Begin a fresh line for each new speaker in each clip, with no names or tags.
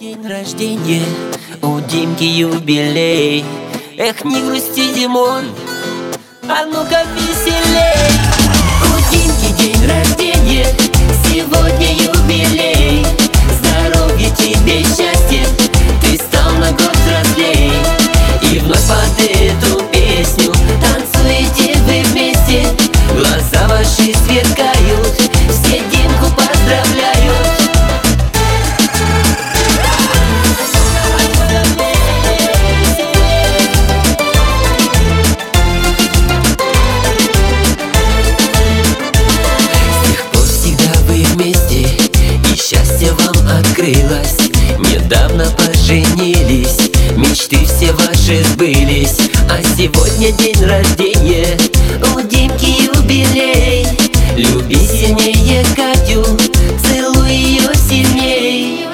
День рождения, у Димки юбилей. Эх, не грусти, Димон, а ну-ка веселей. У Димки день рождения, сегодня юбилей. Здоровья тебе, счастья, ты стал на год взрослей. И вновь под эту песню танцуете вы вместе. Глаза ваши сверкают, все Димку поздравляют. Счастье вам открылось, недавно поженились, мечты все ваши сбылись. А сегодня день рождения, у Димки юбилей. Люби сильнее Катю, целуй ее сильней.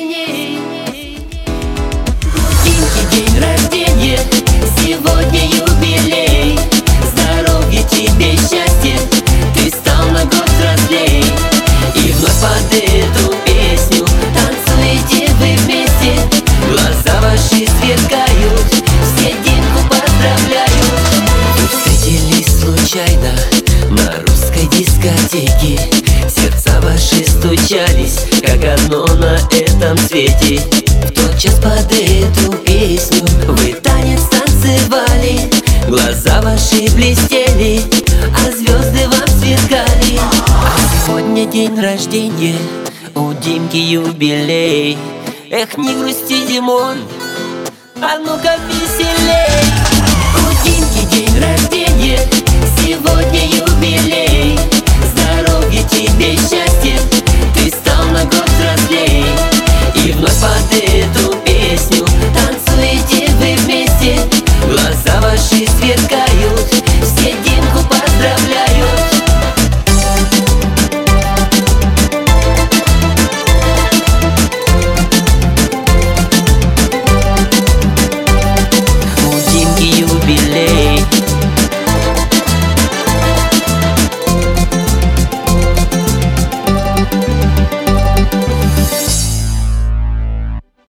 У Димки день рождения, сегодня юбилей. Здоровья тебе, счастья, ты стал на год взрослей. И вновь под эту песню танцуете вы вместе. Глаза ваши сверкают, все Димку поздравляют. Вы встретились случайно на русской дискотеке. Сердца ваши стучались, как одно на этом свете. В тот час под эту песню вы танец танцевали. Глаза ваши блестели, а звезды вам сверкали. Сегодня день рождения, у Димки юбилей. Эх, не грусти, Димон, а ну-ка веселей. У Димки день рождения, сегодня юбилей. Здоровья тебе, счастья,